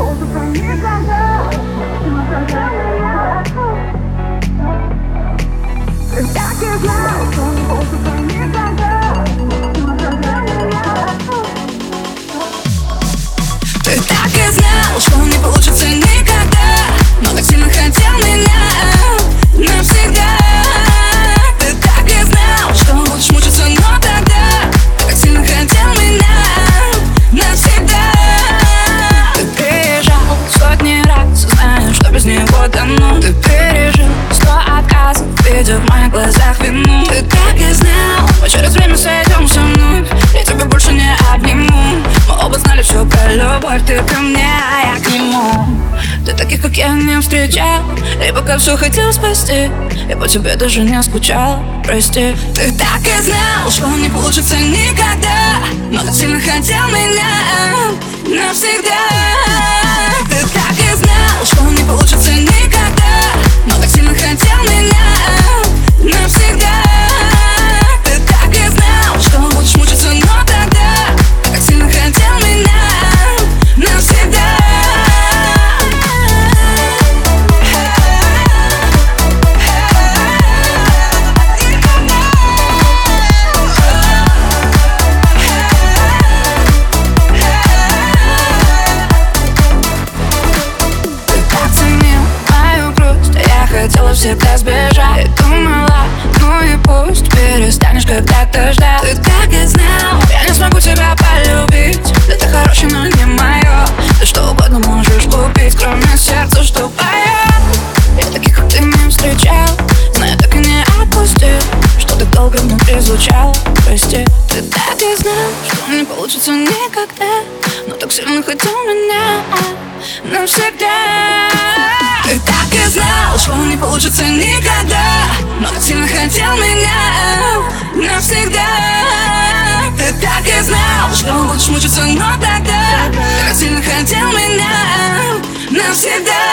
получится никогда. Ты так и знал, что не получится никогда. Ты так и знал, что не получится никогда, но так сильно хотел меня навсегда. Ты так и знал, что будешь мучиться, но тогда ты так сильно хотел меня навсегда. Ты переезжал сотни раз, зная, что без него давно. Ты пережил 100 отказов, видя в моих глазах вину. Ты так и знал, мы через время сойдем со мной, я тебя больше не обниму. Мы оба знали все про любовь, ты ко мне, а я к нему. Ты таких, как я, не встречал, и пока все хотел спасти, я по тебе даже не скучал, прости. Ты так и знал, что не получится никогда, но так сильно хотел меня навсегда. Ты так и знал, что не получится никогда, но так сильно хотел меня навсегда. Ты так и знал, что будешь мучиться, но тогда ты так сильно хотел меня навсегда. Хотела всегда сбежать, и думала, ну и пусть перестанешь когда-то ждать. Ты так и знал, я не смогу тебя полюбить. Да ты хороший, но не мое. Ты что угодно можешь купить, кроме сердца, что поет. Я таких, как ты, не встречал, но я так и не отпустил, что так долго внутри звучало, прости. Ты так и знал, что не получится никогда, но так сильно хотел меня навсегда. Ты так и знал, что не получится никогда, но так сильно хотел меня навсегда. Ты так и знал, что будешь мучиться, но тогда ты так сильно хотел меня навсегда.